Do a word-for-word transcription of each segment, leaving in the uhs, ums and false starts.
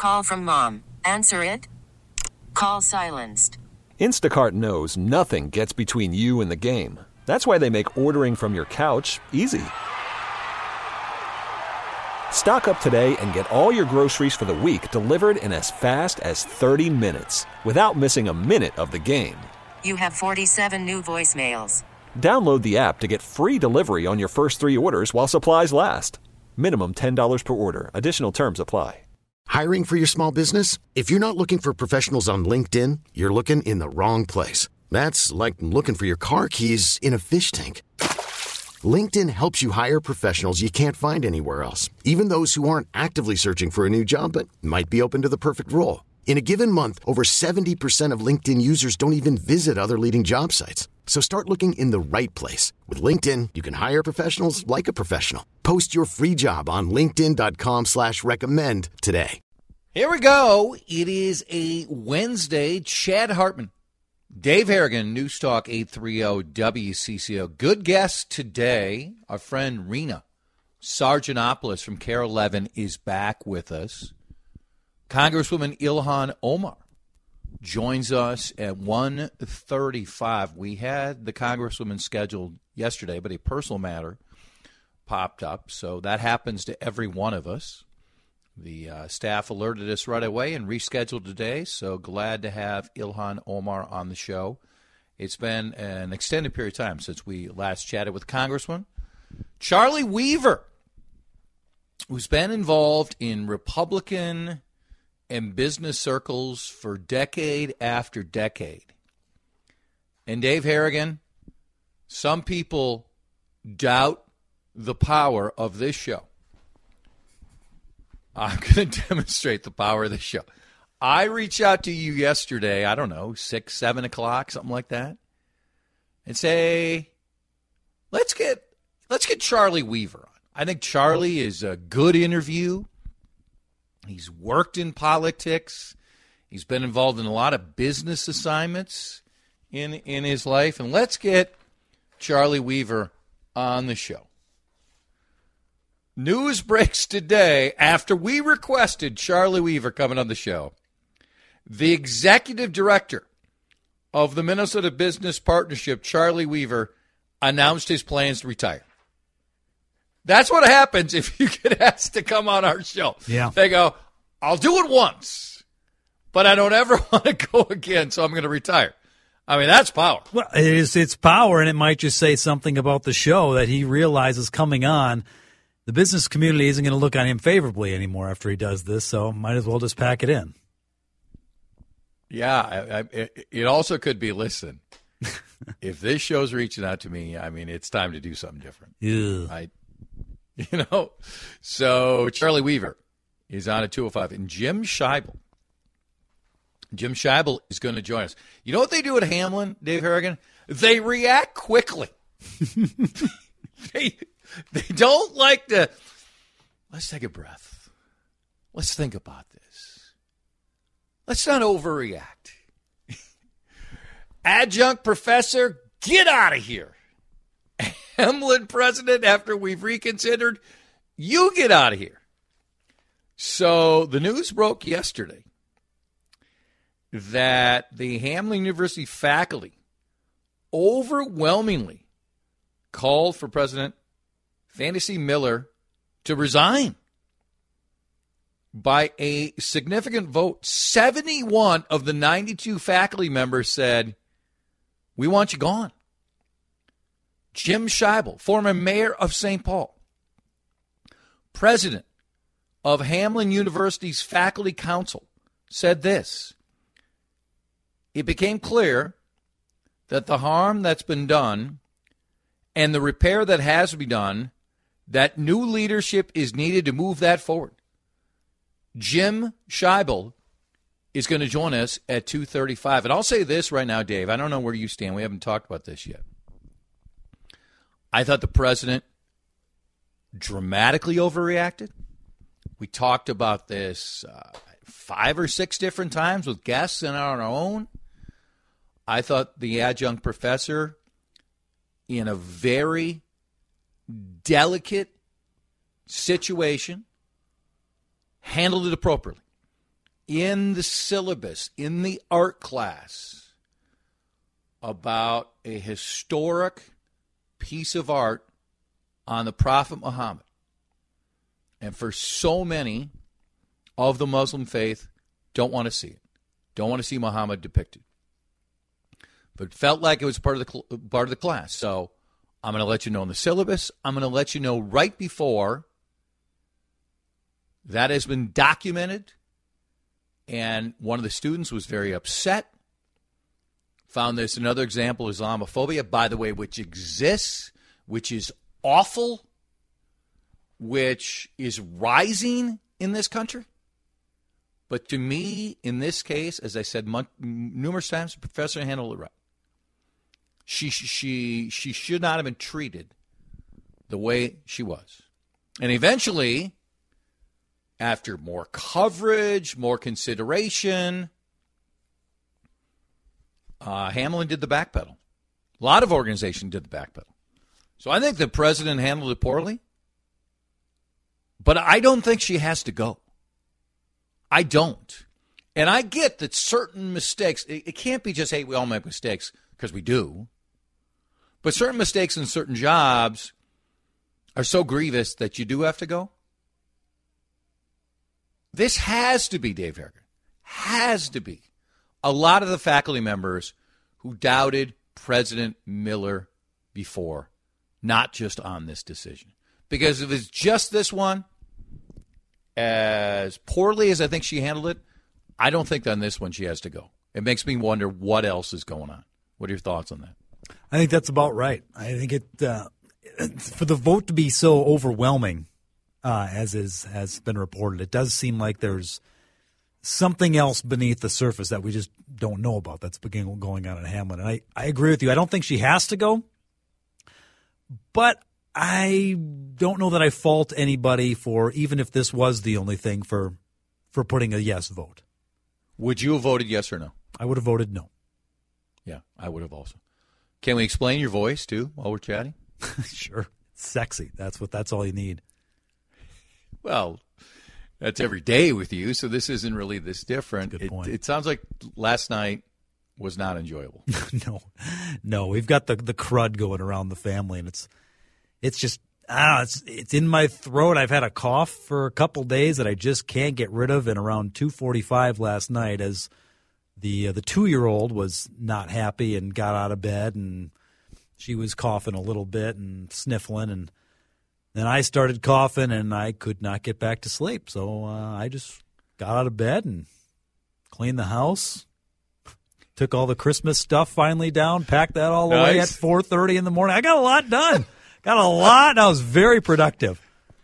Call from mom. Answer it. Call silenced. Instacart knows nothing gets between you and the game. That's why they make ordering from your couch easy. Stock up today and get all your groceries for the week delivered in as fast as thirty minutes without missing a minute of the game. You have forty-seven new voicemails. Download the app to get free delivery on your first three orders while supplies last. Minimum ten dollars per order. Additional terms apply. Hiring for your small business? If you're not looking for professionals on LinkedIn, you're looking in the wrong place. That's like looking for your car keys in a fish tank. LinkedIn helps you hire professionals you can't find anywhere else, even those who aren't actively searching for a new job but might be open to the perfect role. In a given month, over seventy percent of LinkedIn users don't even visit other leading job sites. So start looking in the right place. With LinkedIn, you can hire professionals like a professional. Post your free job on linkedin.com slash recommend today. Here we go. It is a Wednesday. Chad Hartman, Dave Harrigan, News Talk eight thirty W C C O. Good guest today. Our friend Rena Sargentopoulos from K A R E eleven is back with us. Congresswoman Ilhan Omar joins us at one thirty-five. We had the Congresswoman scheduled yesterday, but a personal matter popped up, so that happens to every one of us. The uh, staff alerted us right away and rescheduled today, so glad to have Ilhan Omar on the show. It's been an extended period of time since we last chatted with Congressman Charlie Weaver, who's been involved in Republican and business circles for decade after decade. And Dave Harrigan, some people doubt the power of this show. I'm going to demonstrate the power of this show. I reached out to you yesterday, I don't know, six, seven o'clock, something like that, and say, let's get let's get Charlie Weaver on. I think Charlie is a good interview. He's worked in politics. He's been involved in a lot of business assignments in in his life. And let's get Charlie Weaver on the show. News breaks today after we requested Charlie Weaver coming on the show. The executive director of the Minnesota Business Partnership, Charlie Weaver, announced his plans to retire. That's what happens if you get asked to come on our show. Yeah. They go, I'll do it once, but I don't ever want to go again, so I'm going to retire. I mean, that's power. Well, it is, it's power, and it might just say something about the show that he realizes coming on. The business community isn't going to look on him favorably anymore after he does this, so might as well just pack it in. Yeah, I, I, it, it also could be, listen, if this show's reaching out to me, I mean, it's time to do something different. Yeah. Right? You know? So Charlie Weaver is on at two oh five. And Jim Scheibel. Jim Scheibel is going to join us. You know what they do at Hamlin, Dave Harrigan? They react quickly. they, they don't like to, let's take a breath. Let's think about this. Let's not overreact. Adjunct professor, get out of here. Hamlin president, after we've reconsidered, you get out of here. So the news broke yesterday that the Hamlin University faculty overwhelmingly called for President Fantasy Miller to resign by a significant vote. seventy-one of the ninety-two faculty members said, we want you gone. Jim Scheibel, former mayor of Saint Paul, president of Hamlin University's Faculty Council, said this: it became clear that the harm that's been done and the repair that has to be done, that new leadership is needed to move that forward. Jim Scheibel is going to join us at two thirty-five. And I'll say this right now, Dave. I don't know where you stand. We haven't talked about this yet. I thought the president dramatically overreacted. We talked about this uh, five or six different times with guests and on our own. I thought the adjunct professor, in a very delicate situation, handled it appropriately. in the syllabus, in the art class, about a historic piece of art on the Prophet Muhammad. And for so many of the Muslim faith, don't want to see it. Don't want to see Muhammad depicted. But it felt like it was part of the cl- part of the class. So I'm going to let you know in the syllabus. I'm going to let you know right before that has been documented. And one of the students was very upset. Found this another example of Islamophobia, by the way, which exists, which is awful, which is rising in this country. But to me, in this case, as I said mon- numerous times, the professor handled it right. She, she, she should not have been treated the way she was. And eventually, after more coverage, more consideration, uh, Hamlin did the backpedal. A lot of organizations did the backpedal. So I think the president handled it poorly. But I don't think she has to go. I don't. And I get that certain mistakes, it, it can't be just, hey, we all make mistakes, because we do. But certain mistakes in certain jobs are so grievous that you do have to go. This has to be, Dave Harrigan, has to be a lot of the faculty members who doubted President Miller before, not just on this decision. Because if it's just this one, as poorly as I think she handled it, I don't think on this one she has to go. It makes me wonder what else is going on. What are your thoughts on that? I think that's about right. I think it uh, for the vote to be so overwhelming, uh, as is has been reported, it does seem like there's something else beneath the surface that we just don't know about that's beginning going on in Hamlin. And I, I agree with you. I don't think she has to go, but I don't know that I fault anybody for, even if this was the only thing, for for putting a yes vote. Would you have voted yes or no? I would have voted no. Yeah, I would have also. Can we explain your voice, too, while we're chatting? Sure. It's sexy. That's what. That's all you need. Well, that's every day with you, so this isn't really this different. Good it, point. It sounds like last night was not enjoyable. no. No, we've got the, the crud going around the family, and it's it's just, I don't know, it's, it's in my throat. I've had a cough for a couple days that I just can't get rid of, and around two forty-five last night, as the uh, the two-year-old was not happy and got out of bed, and she was coughing a little bit and sniffling, and then I started coughing, and I could not get back to sleep. So uh, I just got out of bed and cleaned the house, took all the Christmas stuff finally down, packed that all Nice. away at four thirty in the morning. I got a lot done. got a lot, and I was very productive.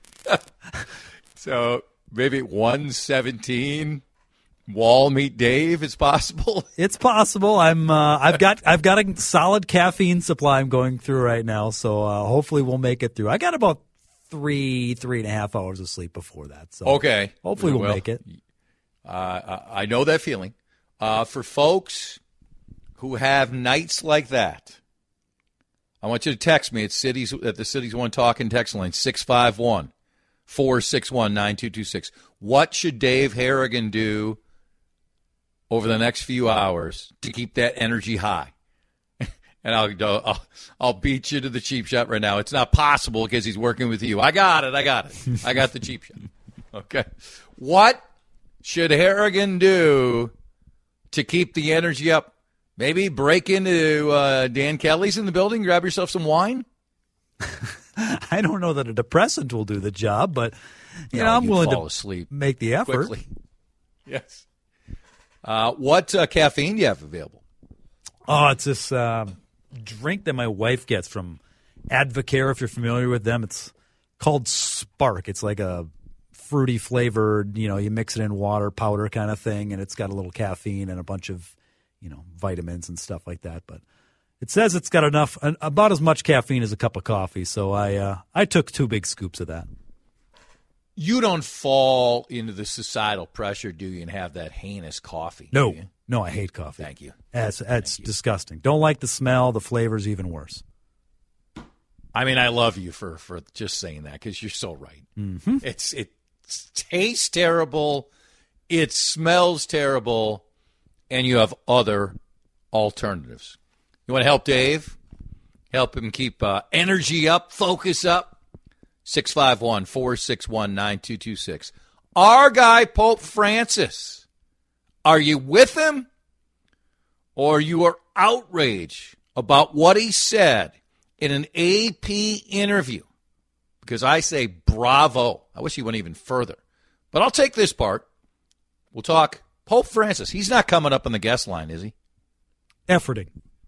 So maybe one seventeen Wall meet Dave is possible. It's possible. I'm. Uh, I've got. I've got a solid caffeine supply I'm going through right now. So uh, hopefully we'll make it through. I got about three, three and a half hours of sleep before that. So Okay. hopefully we'll, Well, make it. Uh, I know that feeling. Uh, for folks who have nights like that, I want you to text me at cities at the Cities One Talking text line six five one, four six one, nine two two six. What should Dave Harrigan do over the next few hours to keep that energy high? And I'll, I'll I'll beat you to the cheap shot right now. It's not possible because he's working with you. I got it. I got it. I got the cheap shot. Okay. What should Harrigan do to keep the energy up? Maybe break into uh, Dan Kelly's in the building, grab yourself some wine? I don't know that a depressant will do the job, but you No, know I'm you'd willing fall to asleep make the effort. quickly. Yes. Uh, what uh, caffeine do you have available? Oh, it's this uh, drink that my wife gets from Advocare, if you're familiar with them. It's called Spark. It's like a fruity flavored, you know, you mix it in water, powder kind of thing, and it's got a little caffeine and a bunch of, you know, vitamins and stuff like that. But it says it's got enough, about as much caffeine as a cup of coffee. So I, uh, I took two big scoops of that. You don't fall into the societal pressure, do you, and have that heinous coffee? No, do you? no, I hate coffee. Thank you. That's, that's disgusting. Don't like the smell. The flavor's even worse. I mean, I love you for, for just saying that because you're so right. Mm-hmm. It's it tastes terrible. it smells terrible, and you have other alternatives. You want to help Dave? Help him keep uh, energy up, focus up? six five one, four six one, nine two two six. Our guy, Pope Francis. Are you with him? Or you are outraged about what he said in an A P interview? Because I say bravo. I wish he went even further. But I'll take this part. We'll talk Pope Francis. He's not coming up on the guest line, is he? Efforting.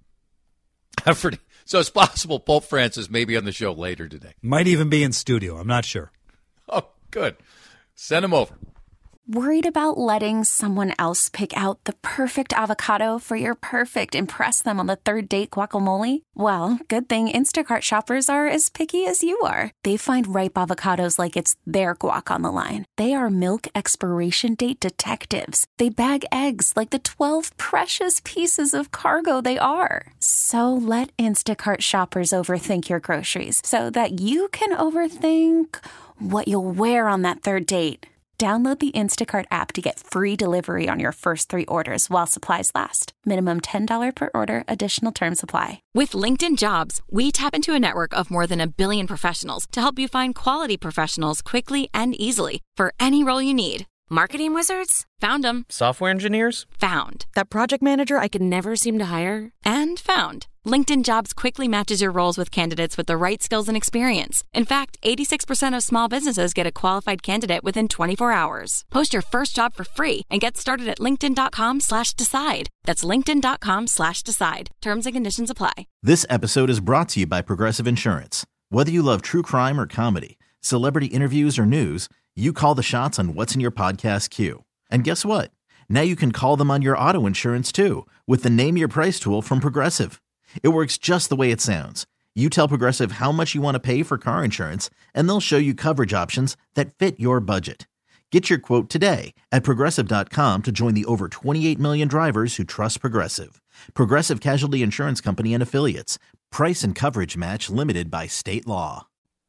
Efforting. So it's possible Pope Francis may be on the show later today. Might even be in studio. I'm not sure. Oh, good. Send him over. Worried about letting someone else pick out the perfect avocado for your perfect impress them on the third date guacamole? Well, good thing Instacart shoppers are as picky as you are. They find ripe avocados like it's their guac on the line. They are milk expiration date detectives. They bag eggs like the twelve precious pieces of cargo they are. So let Instacart shoppers overthink your groceries so that you can overthink what you'll wear on that third date. Download the Instacart app to get free delivery on your first three orders while supplies last. Minimum ten dollars per order. Additional terms apply. With LinkedIn Jobs, we tap into a network of more than a billion professionals to help you find quality professionals quickly and easily for any role you need. Marketing wizards? Found them. Software engineers? Found. That project manager I could never seem to hire? And found. LinkedIn Jobs quickly matches your roles with candidates with the right skills and experience. In fact, eighty-six percent of small businesses get a qualified candidate within twenty-four hours. Post your first job for free and get started at linkedin.com slash decide. That's linkedin.com slash decide. Terms and conditions apply. This episode is brought to you by Progressive Insurance. Whether you love true crime or comedy, celebrity interviews or news, you call the shots on what's in your podcast queue. And guess what? Now you can call them on your auto insurance too with the Name Your Price tool from Progressive. It works just the way it sounds. You tell Progressive how much you want to pay for car insurance, and they'll show you coverage options that fit your budget. Get your quote today at Progressive dot com to join the over twenty-eight million drivers who trust Progressive. Progressive Casualty Insurance Company and Affiliates. Price and coverage match limited by state law.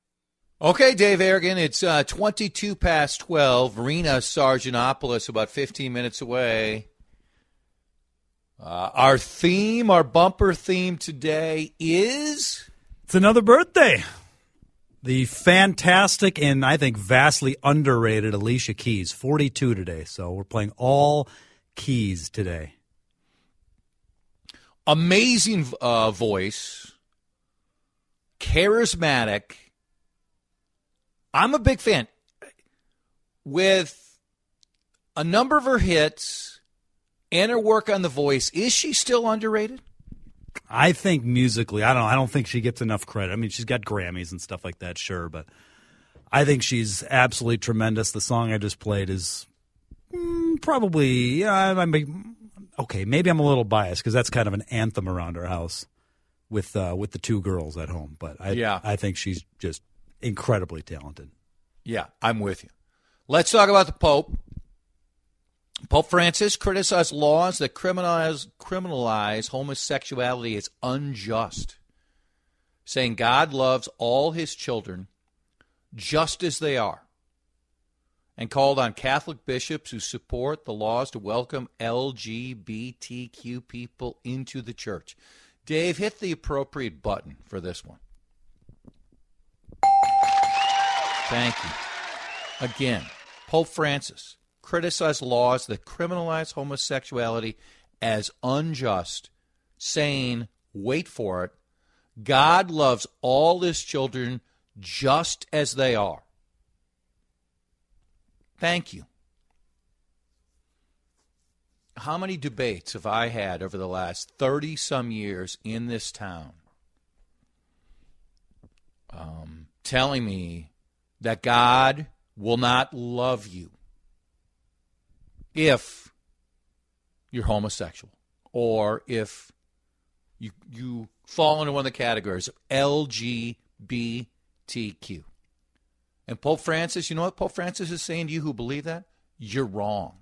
Okay, Dave Aragon, it's uh, twenty-two past twelve. Rena Sargentopoulos, about fifteen minutes away. Uh, our theme, our bumper theme today is... It's another birthday. The fantastic and I think vastly underrated Alicia Keys, forty-two today. So we're playing all keys today. Amazing uh, voice. Charismatic. I'm a big fan. With a number of her hits and her work on The Voice, is she still underrated? I think musically, I don't know. I don't think she gets enough credit. I mean, she's got Grammys and stuff like that, sure, but I think she's absolutely tremendous. The song I just played is mm, probably, yeah, I mean, okay, maybe I'm a little biased because that's kind of an anthem around our house with uh, with the two girls at home. But I, yeah. I think she's just incredibly talented. Yeah, I'm with you. Let's talk about the Pope. Pope Francis criticized laws that criminalize, criminalize homosexuality as unjust, saying God loves all his children just as they are, and called on Catholic bishops who support the laws to welcome L G B T Q people into the church. Dave, hit the appropriate button for this one. Thank you. Again, Pope Francis criticized laws that criminalize homosexuality as unjust, saying, wait for it, God loves all his children just as they are. Thank you. How many debates have I had over the last thirty-some years in this town um, telling me that God will not love you if you're homosexual or if you you fall into one of the categories of L G B T Q. And Pope Francis, you know what Pope Francis is saying to you who believe that? You're wrong.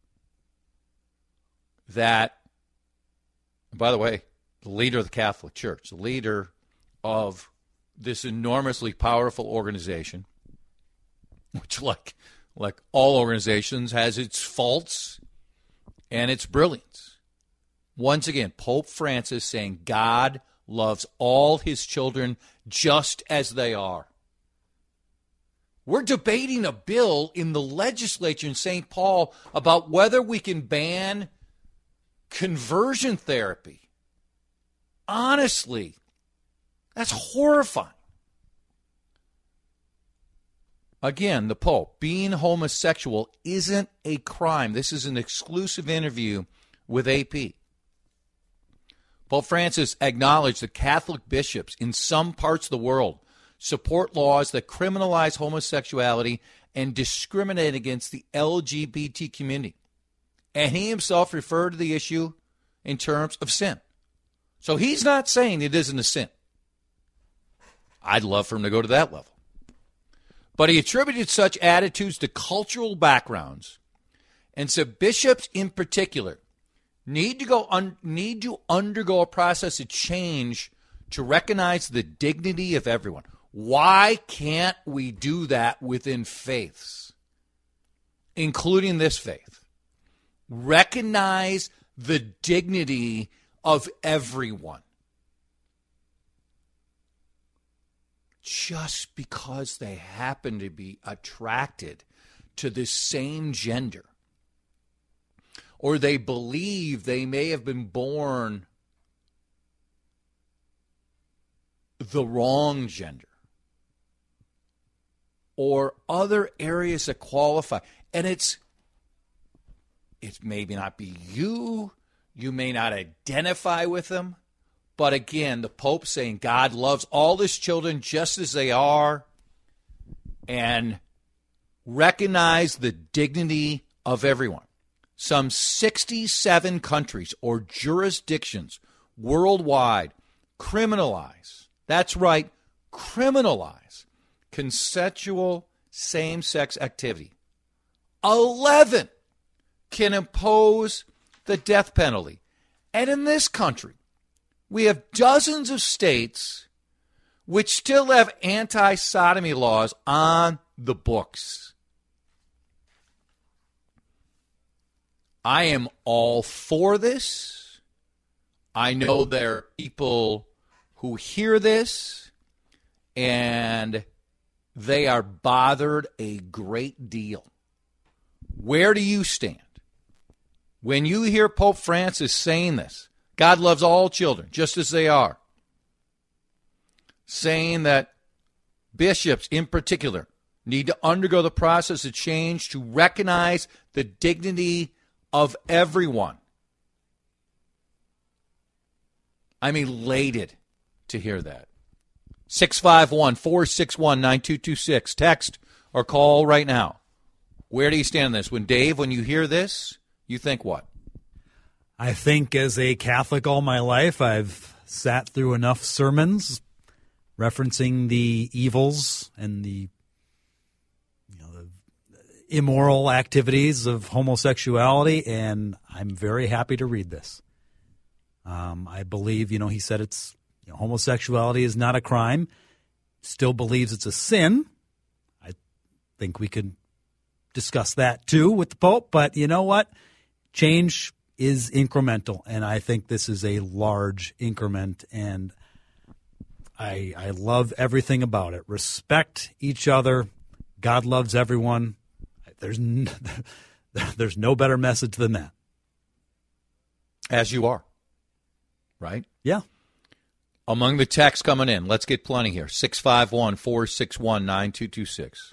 That, by the way, the leader of the Catholic Church, the leader of this enormously powerful organization, which like like all organizations, has its faults and its brilliance. Once again, Pope Francis saying God loves all his children just as they are. We're debating a bill in the legislature in Saint Paul about whether we can ban conversion therapy. Honestly, that's horrifying. Again, the Pope, being homosexual isn't a crime. This is an exclusive interview with A P. Pope Francis acknowledged that Catholic bishops in some parts of the world support laws that criminalize homosexuality and discriminate against the L G B T community. And he himself referred to the issue in terms of sin. So he's not saying it isn't a sin. I'd love for him to go to that level. But he attributed such attitudes to cultural backgrounds and said bishops in particular need to go un- need to undergo a process of change to recognize the dignity of everyone. Why can't we do that within faiths, including this faith? Recognize the dignity of everyone. Just because they happen to be attracted to the same gender, or they believe they may have been born the wrong gender, or other areas that qualify. And it's, it may not be you, you may not identify with them, but again, the Pope saying God loves all his children just as they are, and recognize the dignity of everyone. Some sixty-seven countries or jurisdictions worldwide criminalize, that's right, criminalize consensual same-sex activity. eleven can impose the death penalty. And in this country, we have dozens of states which still have anti-sodomy laws on the books. I am all for this. I know there are people who hear this and they are bothered a great deal. Where do you stand? When you hear Pope Francis saying this, God loves all children just as they are, saying that bishops in particular need to undergo the process of change to recognize the dignity of everyone. I'm elated to hear that. six five one, four six one, nine two two six. Text or call right now. Where do you stand on this? When Dave, when you hear this, you think what? I think as a Catholic all my life, I've sat through enough sermons referencing the evils and the, you know, the immoral activities of homosexuality, and I'm very happy to read this. Um, I believe, you know, he said it's, you know, homosexuality is not a crime, still believes it's a sin. I think we could discuss that too with the Pope, but you know what? Change is incremental, and I think this is a large increment, and I I love everything about it. Respect each other. God loves everyone. There's no, there's no better message than that. As you are, right? Yeah. Among the texts coming in, let's get plenty here. six five one, four six one, nine two two six.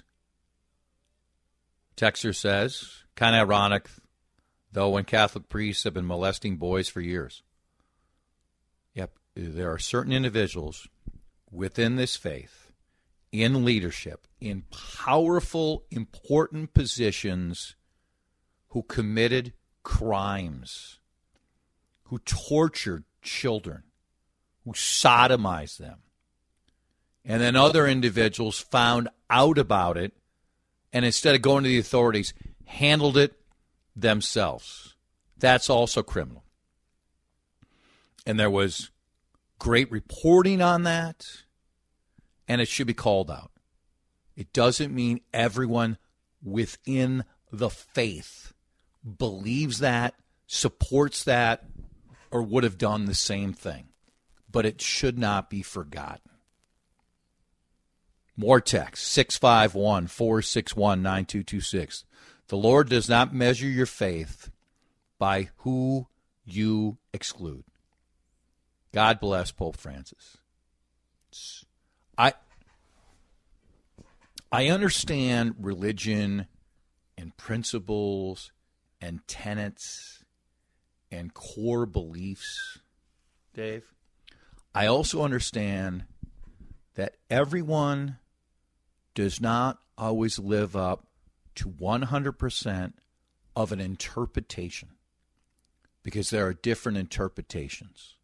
Texter says, kind of ironic, though, when Catholic priests have been molesting boys for years. Yep, there are certain individuals within this faith, in leadership, in powerful, important positions, who committed crimes, who tortured children, who sodomized them. And then other individuals found out about it, and instead of going to the authorities, handled it themselves. That's also criminal. And there was great reporting on that, and it should be called out. It doesn't mean everyone within the faith believes that, supports that, or would have done the same thing. But it should not be forgotten. More text, six five one, four six one, nine two two six. The Lord does not measure your faith by who you exclude. God bless Pope Francis. I I understand religion and principles and tenets and core beliefs, Dave. I also understand that everyone does not always live up to one hundred percent of an interpretation, because there are different interpretations.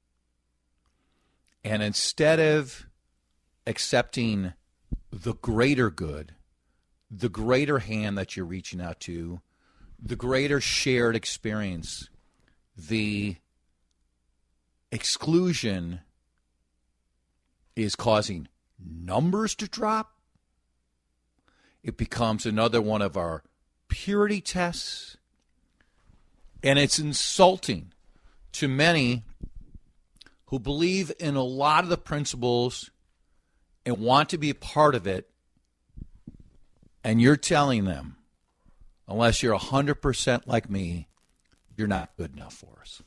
And instead of accepting the greater good, the greater hand that you're reaching out to, the greater shared experience, the exclusion is causing numbers to drop. It becomes another one of our purity tests. And it's insulting to many who believe in a lot of the principles and want to be a part of it. And you're telling them, unless you're one hundred percent like me, you're not good enough for us.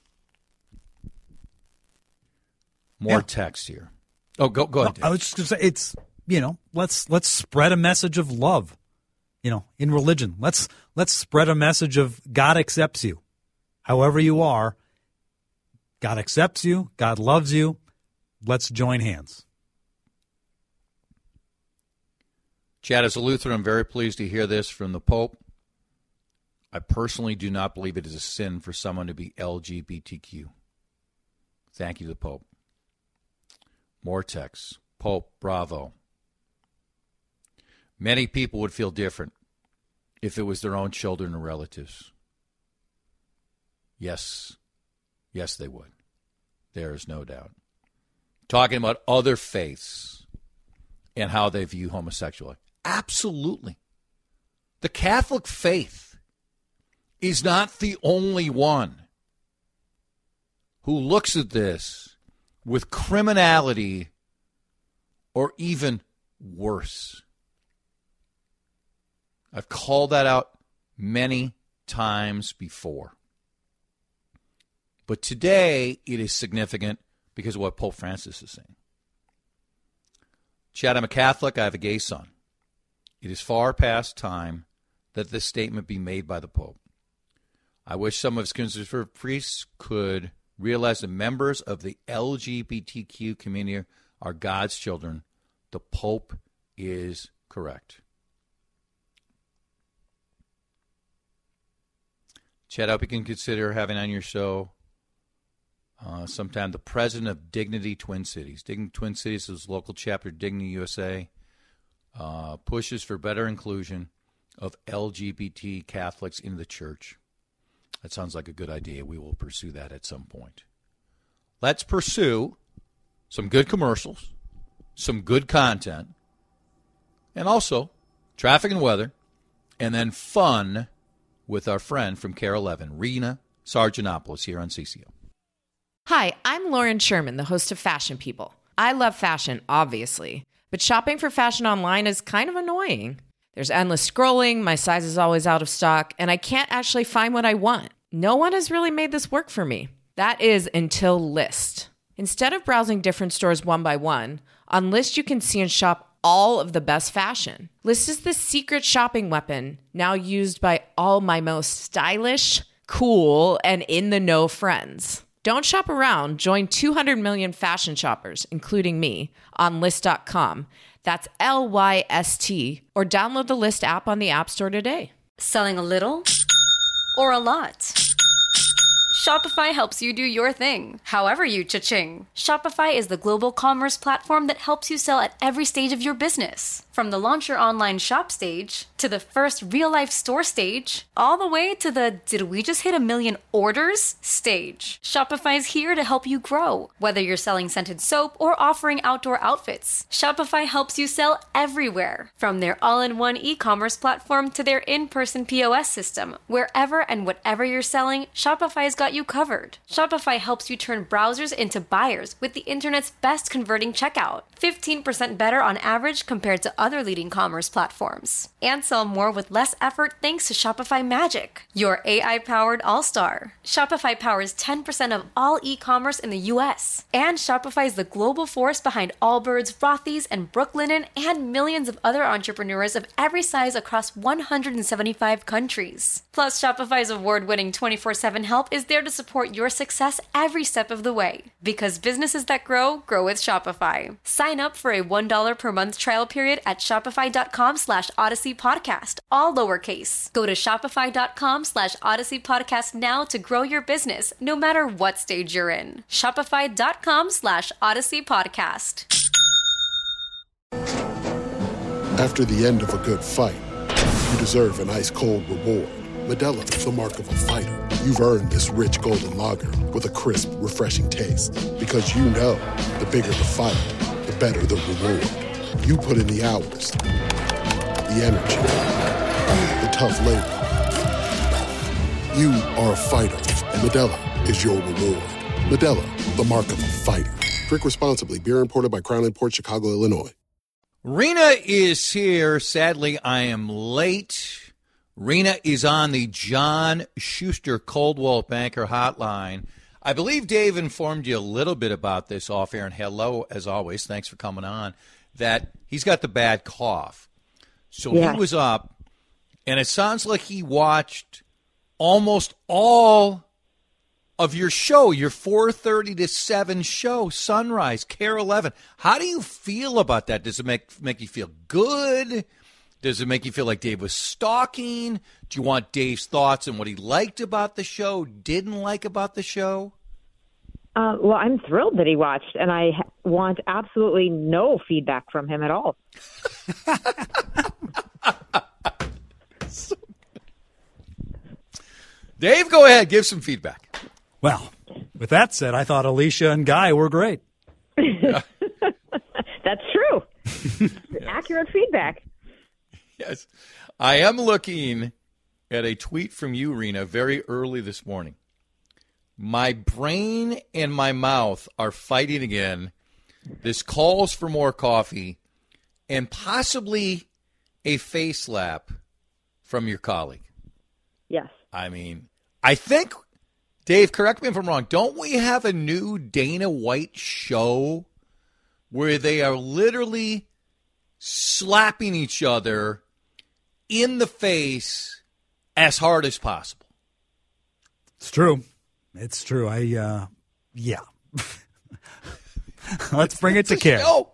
More yeah. text here. Oh, go go ahead. No, I was just going to say, it's, you know, let's let's spread a message of love, you know, in religion. Let's let's spread a message of God accepts you. However you are, God accepts you. God loves you. Let's join hands. Chad, as a Lutheran, I'm very pleased to hear this from the Pope. I personally do not believe it is a sin for someone to be L G B T Q. Thank you to the Pope. More texts. Pope, bravo. Many people would feel different if it was their own children or relatives. Yes. Yes, they would. There is no doubt. Talking about other faiths and how they view homosexuality. Absolutely. The Catholic faith is not the only one who looks at this with criminality or even worse. I've called that out many times before. But today it is significant because of what Pope Francis is saying. Chad, I'm a Catholic. I have a gay son. It is far past time that this statement be made by the Pope. I wish some of his conservative priests could realize that members of the L G B T Q community are God's children. The Pope is correct. Chad, I hope you can consider having on your show uh, sometime the president of Dignity Twin Cities. Dignity Twin Cities is local chapter Dignity U S A. Uh, pushes for better inclusion of L G B T Catholics in the church. That sounds like a good idea. We will pursue that at some point. Let's pursue some good commercials, some good content, and also traffic and weather, and then fun with our friend from Care eleven, Rena Sargentopoulos, here on C C O. Hi, I'm Lauren Sherman, the host of Fashion People. I love fashion, obviously, but shopping for fashion online is kind of annoying. There's endless scrolling, my size is always out of stock, and I can't actually find what I want. No one has really made this work for me. That is until Lyst. Instead of browsing different stores one by one, on Lyst you can see and shop all of the best fashion. Lyst is the secret shopping weapon now used by all my most stylish, cool, and in-the-know friends. Don't shop around. Join two hundred million fashion shoppers, including me, on Lyst dot com. That's L Y S T. Or download the Lyst app on the App Store today. Selling a little or a lot? Shopify helps you do your thing, however you cha-ching. Shopify is the global commerce platform that helps you sell at every stage of your business. From the launch your online shop stage, to the first real-life store stage, all the way to the did we just hit a million orders stage. Shopify's here to help you grow. Whether you're selling scented soap or offering outdoor outfits, Shopify helps you sell everywhere. From their all-in-one e-commerce platform to their in-person P O S system, wherever and whatever you're selling, Shopify's got you covered. Shopify helps you turn browsers into buyers with the internet's best converting checkout, fifteen percent better on average compared to other leading commerce platforms. And sell more with less effort thanks to Shopify Magic, your A I-powered all-star. Shopify powers ten percent of all e-commerce in the U S. And Shopify is the global force behind Allbirds, Rothy's, and Brooklinen, and millions of other entrepreneurs of every size across one hundred seventy-five countries. Plus, Shopify's award-winning twenty-four seven help is there to support your success every step of the way. Because businesses that grow, grow with Shopify. Sign up for a one dollar per month trial period at shopify.com slash Odyssey Podcast, all lowercase. Go to shopify.com slash Odyssey Podcast now to grow your business, no matter what stage you're in. Shopify.com slash Odyssey Podcast. After the end of a good fight, you deserve an ice-cold reward. Modelo is the mark of a fighter. You've earned this rich golden lager with a crisp, refreshing taste. Because you know, the bigger the fight, the better the reward. You put in the hours, the energy, the tough labor. You are a fighter, and Modelo is your reward. Modelo, the mark of a fighter. Drink responsibly. Beer imported by Crown Imports, Chicago, Illinois. Rena is here. Sadly, I am late. Rena is on the John Schuster Coldwell Banker Hotline. I believe Dave informed you a little bit about this off air, and hello, as always. Thanks for coming on. That he's got the bad cough. So yeah. He was up, and it sounds like he watched almost all of your show, your four thirty to seven show, Sunrise, Care eleven. How do you feel about that? Does it make make you feel good? Does it make you feel like Dave was stalking? Do you want Dave's thoughts on what he liked about the show, didn't like about the show? Uh, well, I'm thrilled that he watched, and I want absolutely no feedback from him at all. Dave, go ahead. Give some feedback. Well, with that said, I thought Alicia and Guy were great. That's true. Yes. Accurate feedback. Yes. I am looking at a tweet from you, Rena, very early this morning. My brain and my mouth are fighting again. This calls for more coffee and possibly a face slap from your colleague. Yes. I mean, I think, Dave, correct me if I'm wrong, don't we have a new Dana White show where they are literally slapping each other in the face as hard as possible? It's true. It's true. I, uh, yeah. Let's bring it to Care. Well,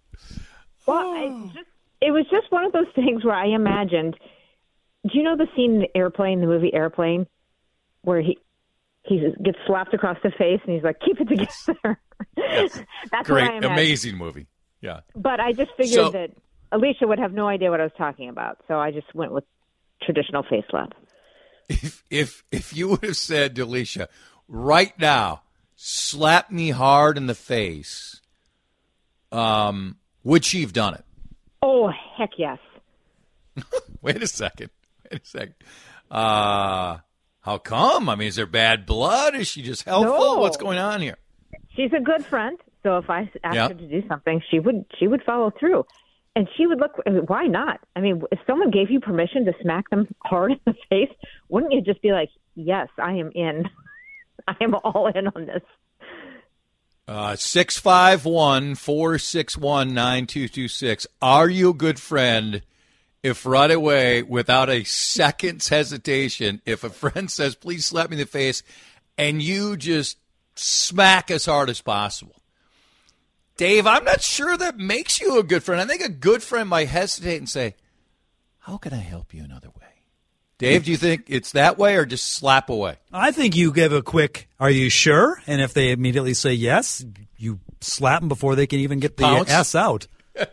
I just, it was just one of those things where I imagined, do you know the scene in the airplane, the movie Airplane, where he he gets slapped across the face and he's like, keep it together. Yes. That's great, what I imagined. amazing movie. Yeah. But I just figured so, that Alicia would have no idea what I was talking about, so I just went with traditional face slap. If if if you would have said to Alicia, right now, slap me hard in the face, um, would she have done it? Oh, heck yes. Wait a second. Wait a second. Uh, how come? I mean, is there bad blood? Is she just helpful? No. What's going on here? She's a good friend, so if I asked yep. her to do something, she would she would follow through. And she would look, I mean, why not? I mean, if someone gave you permission to smack them hard in the face, wouldn't you just be like, yes, I am in. I am all in on this. Uh, six five one, four six one, nine two two six. Are you a good friend if right away, without a second's hesitation, if a friend says, please slap me in the face, and you just smack as hard as possible? Dave, I'm not sure that makes you a good friend. I think a good friend might hesitate and say, how can I help you another way? Dave, do you think it's that way or just slap away? I think you give a quick, are you sure? And if they immediately say yes, you slap them before they can even get the Pounce. S out.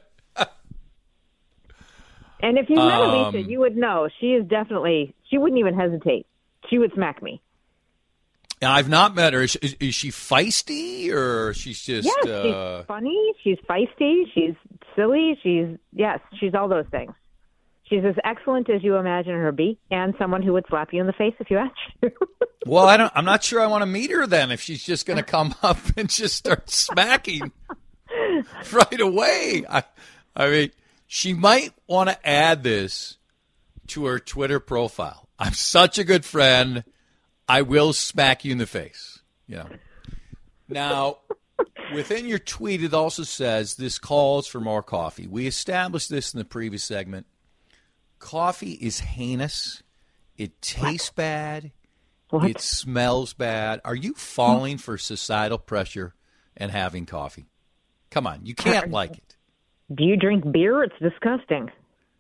And if you met Um, Alicia, you would know she is definitely, she wouldn't even hesitate. She would smack me. I've not met her. Is, is, is she feisty or she's just... Yes, uh... she's funny. She's feisty. She's silly. She's, yes, she's all those things. She's as excellent as you imagine her be, and someone who would slap you in the face if you asked her. Well, I don't, I'm not sure I want to meet her then if she's just going to come up and just start smacking right away. I, I mean, she might want to add this to her Twitter profile. I'm such a good friend. I will smack you in the face. You know. Now, within your tweet, it also says this calls for more coffee. We established this in the previous segment. Coffee is heinous. It tastes what? bad. What? It smells bad. Are you falling for societal pressure and having coffee? Come on, you can't uh, like it. Do you drink beer? It's disgusting.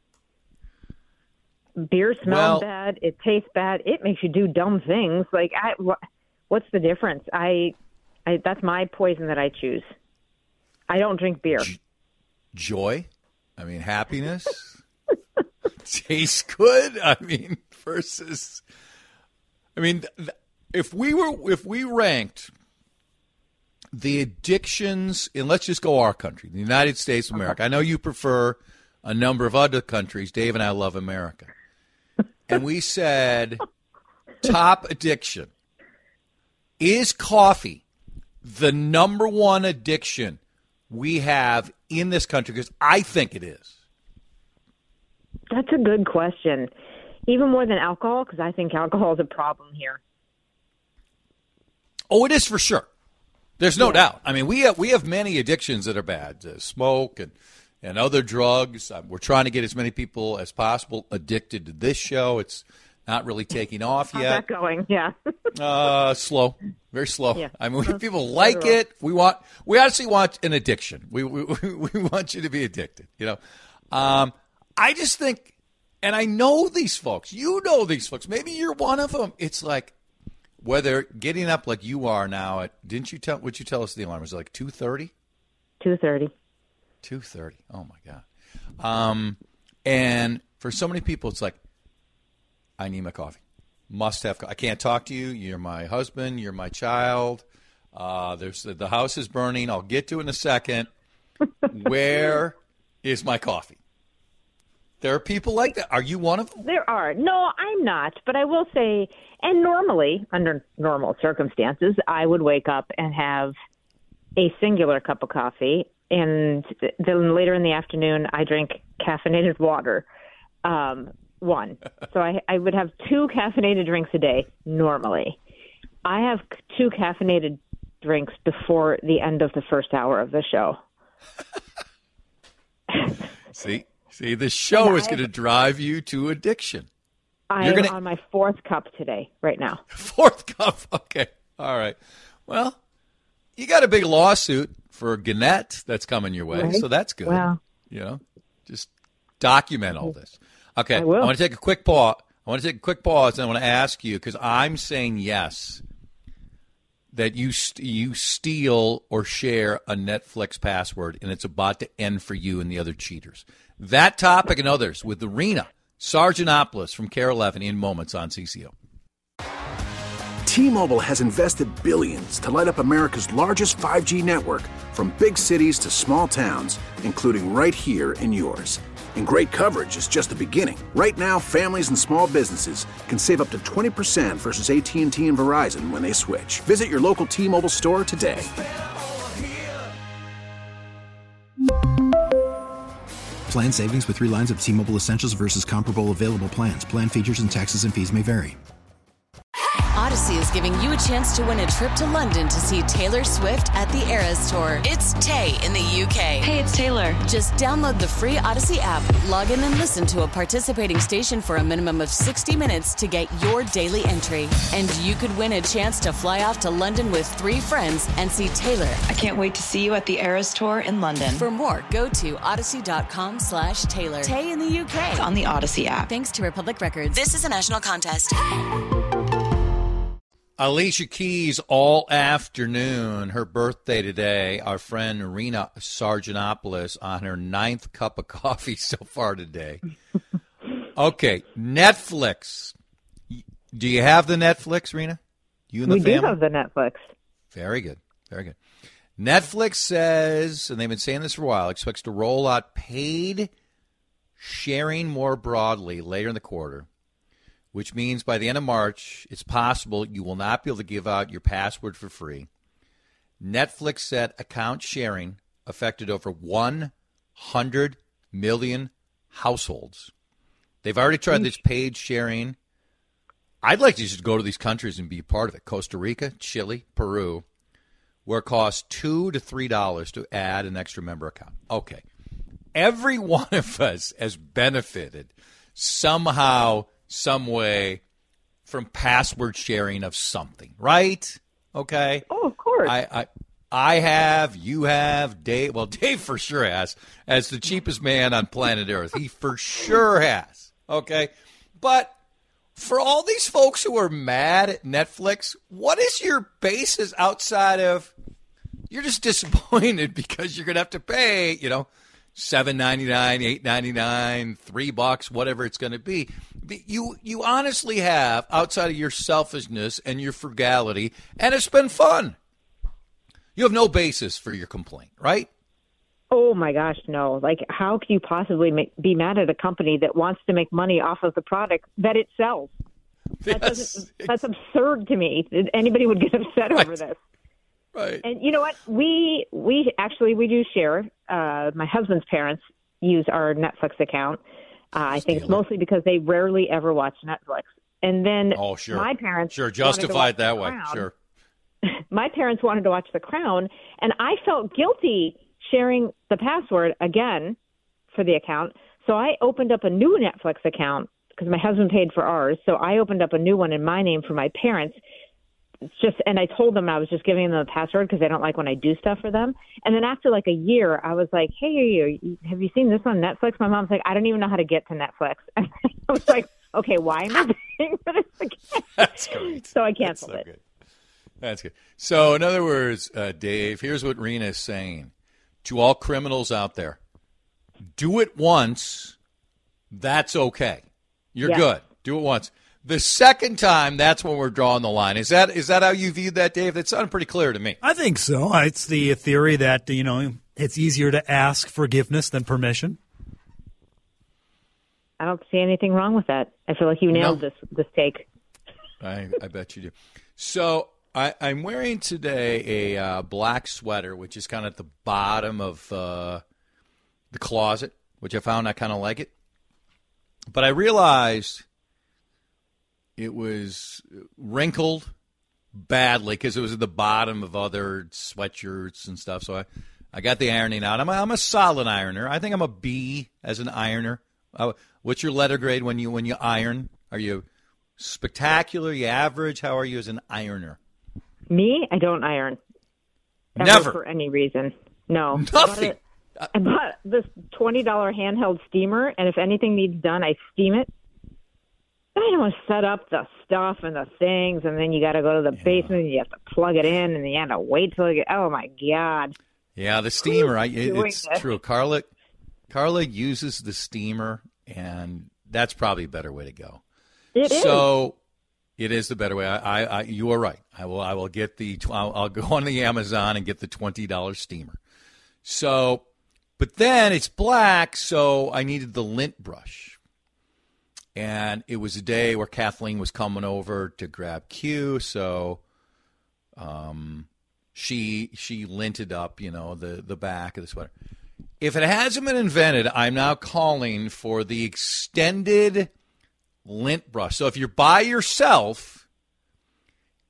Beer smells well, bad. It tastes bad. It makes you do dumb things. Like, I, wh- what's the difference? I, I, that's my poison that I choose. I don't drink beer. J- joy? I mean, happiness? Tastes good? I mean, versus... I mean, if we were, if we ranked the addictions, and let's just go our country, the United States of America. I know you prefer a number of other countries. Dave and I love America. And we said, top addiction. Is coffee the number one addiction we have in this country? Because I think it is. That's a good question. Even more than alcohol, because I think alcohol is a problem here. Oh, it is for sure. There's no yeah. doubt. I mean, we have we have many addictions that are bad. Uh, smoke and, and other drugs. Uh, we're trying to get as many people as possible addicted to this show. It's not really taking off How's yet. that going? Yeah. uh, slow. Very slow. Yeah. I mean, we, people like it. We want. We actually want an addiction. We, we we want you to be addicted. You know. Um, I just think, and I know these folks. You know these folks. Maybe you're one of them. It's like whether getting up like you are now at. Didn't you tell? Would you tell us the alarm was like two thirty? Two thirty. Two thirty. Oh my god. Um, and for so many people, it's like, I need my coffee. Must have. Co- I can't talk to you. You're my husband. You're my child. Uh, there's the house is burning. I'll get to it in a second. Where is my coffee? There are people like that. Are you one of them? There are. No, I'm not. But I will say, and normally, under normal circumstances, I would wake up and have a singular cup of coffee. And then later in the afternoon, I drink caffeinated water. Um, one. So I, I would have two caffeinated drinks a day normally. I have two caffeinated drinks before the end of the first hour of the show. See? See, this show is going to drive you to addiction. I'm gonna... on my fourth cup today, right now. Fourth cup? Okay. All right. Well, you got a big lawsuit for Gannett that's coming your way, right. So that's good. Wow. You know, just document all this. Okay. I, I will. I want to take a quick pause. I want to take a quick pause, and I want to ask you, because I'm saying yes, that you st- you steal or share a Netflix password, and it's about to end for you and the other cheaters. That topic and others with Rena Sargentopoulos from Care eleven in moments on C C O. T-Mobile has invested billions to light up America's largest five G network, from big cities to small towns, including right here in yours. And great coverage is just the beginning. Right now, families and small businesses can save up to twenty percent versus A T and T and Verizon when they switch. Visit your local T-Mobile store today. Plan savings with three lines of T-Mobile Essentials versus comparable available plans. Plan features and taxes and fees may vary. Odyssey is giving you a chance to win a trip to London to see Taylor Swift at the Eras Tour. It's Tay in the U K. Hey, it's Taylor. Just download the free Odyssey app, log in and listen to a participating station for a minimum of sixty minutes to get your daily entry. And you could win a chance to fly off to London with three friends and see Taylor. I can't wait to see you at the Eras Tour in London. For more, go to odyssey.com slash Taylor. Tay in the U K. It's on the Odyssey app. Thanks to Republic Records. This is a national contest. Alicia Keys all afternoon. Her birthday today. Our friend Rena Sargentopoulos on her ninth cup of coffee so far today. Okay, Netflix. Do you have the Netflix, Rena? You and the we family? do have the Netflix. Very good. Very good. Netflix says, and they've been saying this for a while, expects to roll out paid sharing more broadly later in the quarter, which means by the end of March, it's possible you will not be able to give out your password for free. Netflix said account sharing affected over one hundred million households. They've already tried this paid sharing. I'd like to just go to these countries and be a part of it. Costa Rica, Chile, Peru, where it costs two to three dollars to add an extra member account. Okay. Every one of us has benefited somehow, some way from password sharing of something, right? Okay. Oh, of course. I, I I have, you have, Dave. Well, Dave for sure has. As the cheapest man on planet Earth, he for sure has. Okay. But for all these folks who are mad at Netflix, what is your basis outside of you're just disappointed because you're going to have to pay, you know, seven ninety-nine, eight ninety-nine, three bucks, whatever it's going to be. You you honestly have, outside of your selfishness and your frugality, and it's been fun. You have no basis for your complaint, right? Oh, my gosh, no. Like, how can you possibly make, be mad at a company that wants to make money off of the product that it sells? That Yes. That's absurd to me. Anybody would get upset Right. over this. Right. And you know what? We we actually we do share. Uh, my husband's parents use our Netflix account. Uh, I think it's mostly because they rarely ever watch Netflix. And then Oh, sure. my parents Sure, wanted to justify watch it that The way. Crown. Sure. My parents wanted to watch The Crown, and I felt guilty sharing the password again for the account. So I opened up a new Netflix account because my husband paid for ours. So I opened up a new one in my name for my parents. It's just, and I told them I was just giving them the password because they don't like when I do stuff for them. And then after like a year, I was like, "Hey, you, have you seen this on Netflix?" My mom's like, "I don't even know how to get to Netflix." And I was like, "Okay, why am I paying for this again?" That's great. So I canceled That's so it. good. That's good. So, in other words, uh, Dave, here's what Rena is saying to all criminals out there: do it once. That's okay. You're Yeah. good. Do it once. The second time, that's when we're drawing the line. Is that is that how you viewed that, Dave? That sounded pretty clear to me. I think so. It's the theory that, you know, it's easier to ask forgiveness than permission. I don't see anything wrong with that. I feel like you nailed No. this this take. I, I bet you do. So I, I'm wearing today a uh, black sweater, which is kind of at the bottom of uh, the closet, which I found I kind of like it. But I realized it was wrinkled badly because it was at the bottom of other sweatshirts and stuff. So I, I got the ironing out. I'm a, I'm a solid ironer. I think I'm a B as an ironer. Uh, what's your letter grade when you when you iron? Are you spectacular? You average? How are you as an ironer? Me, I don't iron. Ever Never. for any reason. No. Nothing. I bought, a, I bought this twenty dollars handheld steamer, and if anything needs done, I steam it. I don't want to set up the stuff and the things, and then you got to go to the yeah. basement, and you have to plug it in, and then you have to wait till it get. Oh my God! Yeah, the steamer. I, it, it's this? true. Carla, Carla uses the steamer, and that's probably a better way to go. It is. So it is the better way. I, I, I you are right. I will. I will get the. I'll, I'll go on the Amazon and get the twenty dollars steamer. So, but then it's black, so I needed the lint brush. And it was a day where Kathleen was coming over to grab Q, so um, she she linted up, you know, the, the back of the sweater. If it hasn't been invented, I'm now calling for the extended lint brush. So if you're by yourself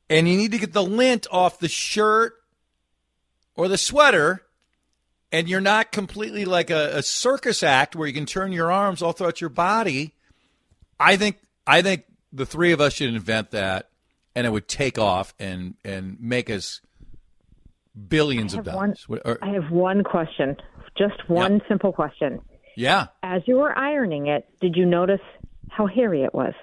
and you need to get the lint off the shirt or the sweater, and you're not completely like a, a circus act where you can turn your arms all throughout your body, I think I think the three of us should invent that, and it would take off and, and make us billions of dollars. One, or, I have one question, just one Yep. simple question. Yeah. As you were ironing it, did you notice how hairy it was?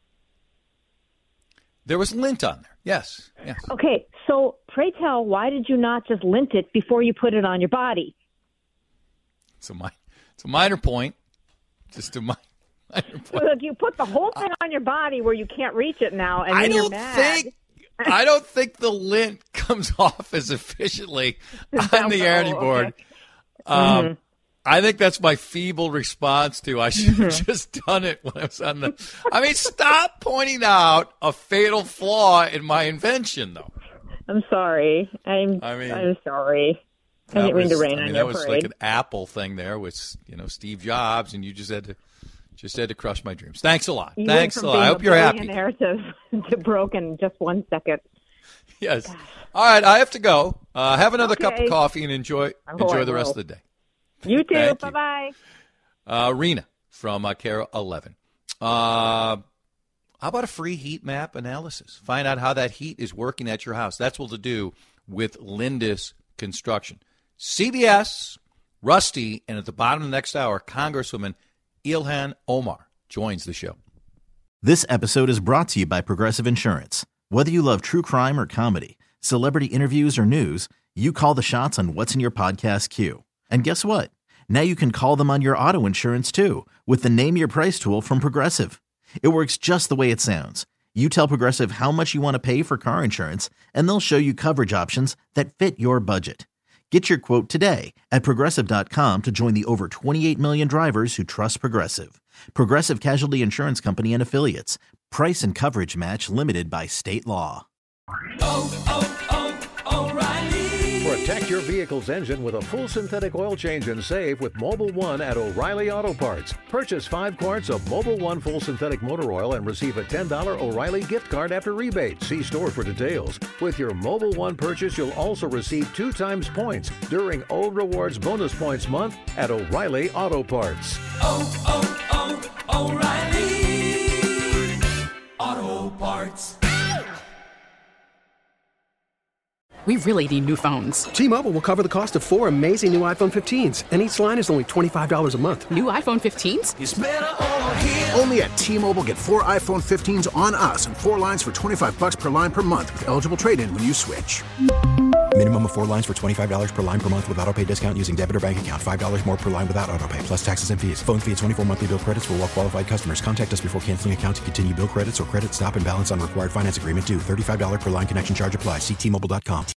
There was lint on there. Yes. Yes. Okay, so pray tell, why did you not just lint it before you put it on your body? It's a, mi- it's a minor point. Just a mi- minor point. So look, you put the whole thing on your body where you can't reach it now, and then I you're don't mad. think I don't think the lint comes off as efficiently on the ironing Oh, board. okay. Um, Mhm. I think that's my feeble response to I should have just done it when I was on the. I mean, stop pointing out a fatal flaw in my invention, though. I'm sorry. I'm. I mean, I'm sorry. I That didn't mean to was- rain I mean, on that your was parade. like an Apple thing there with, you know, Steve Jobs, and you just had to just had to crush my dreams. Thanks a lot. You Thanks went a from lot. I being hope you're happy. billionaire to, to broken in just one second. Yes. All right, I have to go. Uh, have another cup of Okay. coffee and enjoy Oh, enjoy I the rest will. of the day. You too. Thank Bye you. bye. Uh, Rena from uh, Cara eleven. Uh, how about a free heat map analysis? Find out how that heat is working at your house. That's what to do with Lindus Construction. C B S, Rusty, and at the bottom of the next hour, Congresswoman Ilhan Omar joins the show. This episode is brought to you by Progressive Insurance. Whether you love true crime or comedy, celebrity interviews or news, you call the shots on what's in your podcast queue. And guess what? Now you can call them on your auto insurance too with the Name Your Price tool from Progressive. It works just the way it sounds. You tell Progressive how much you want to pay for car insurance, and they'll show you coverage options that fit your budget. Get your quote today at Progressive dot com to join the over twenty-eight million drivers who trust Progressive. Progressive Casualty Insurance Company and Affiliates. Price and coverage match limited by state law. Protect your vehicle's engine with a full synthetic oil change and save with Mobile One at O'Reilly Auto Parts. Purchase five quarts of Mobile One full synthetic motor oil and receive a ten dollars O'Reilly gift card after rebate. See store for details. With your Mobile One purchase, you'll also receive two times points during O Rewards Bonus Points Month at O'Reilly Auto Parts. Oh, oh, oh, O'Reilly Auto Parts. We really need new phones. T-Mobile will cover the cost of four amazing new iPhone fifteens, and each line is only twenty-five dollars a month. New iPhone fifteens? It's better over here. Only at T-Mobile, get four iPhone fifteens on us and four lines for twenty-five bucks per line per month with eligible trade-in when you switch. Minimum of four lines for twenty-five dollars per line per month with auto-pay discount using debit or bank account. five dollars more per line without auto-pay, plus taxes and fees. Phone fee at twenty-four monthly bill credits for well-qualified customers. Contact us before canceling account to continue bill credits or credit stop and balance on required finance agreement due. thirty-five dollars per line connection charge applies. See T Mobile dot com.